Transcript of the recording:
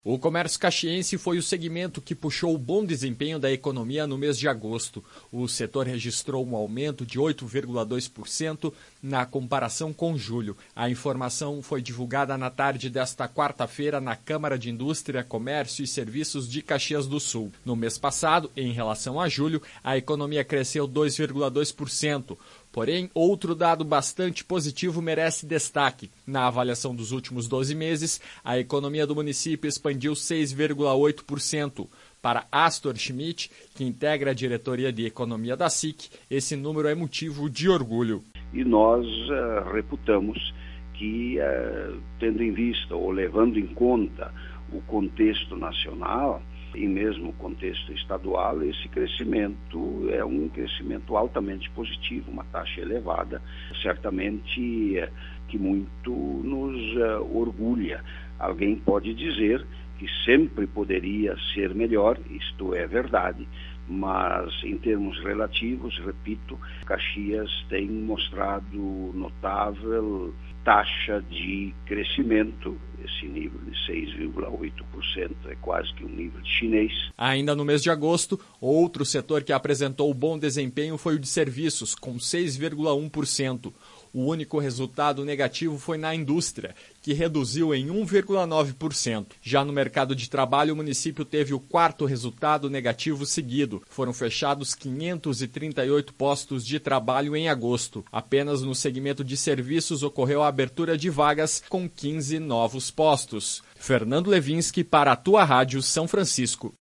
O comércio caxiense foi o segmento que puxou o bom desempenho da economia no mês de agosto. O setor registrou um aumento de 8,2% na comparação com julho. A informação foi divulgada na tarde desta quarta-feira na Câmara de Indústria, Comércio e Serviços de Caxias do Sul. No mês passado, em relação a julho, a economia cresceu 2,2%. Porém, outro dado bastante positivo merece destaque. Na avaliação dos últimos 12 meses, a economia do município expandiu 6,8%. Para Astor Schmidt, que integra a diretoria de economia da SIC, esse número é motivo de orgulho. E nós reputamos que, tendo em vista ou levando em conta o contexto nacional, e mesmo o contexto estadual, esse crescimento é um crescimento altamente positivo, uma taxa elevada, certamente que muito nos orgulha. Alguém pode dizer que sempre poderia ser melhor, isto é verdade, mas em termos relativos, repito, Caxias tem mostrado notável taxa de crescimento. Esse nível de 6,8% é quase que um nível de chinês. Ainda no mês de agosto, outro setor que apresentou bom desempenho foi o de serviços, com 6,1%. O único resultado negativo foi na indústria, que reduziu em 1,9%. Já no mercado de trabalho, o município teve o quarto resultado negativo seguido. Foram fechados 538 postos de trabalho em agosto. Apenas no segmento de serviços ocorreu a abertura de vagas com 15 novos postos. Fernando Levinsky para a Tua Rádio São Francisco.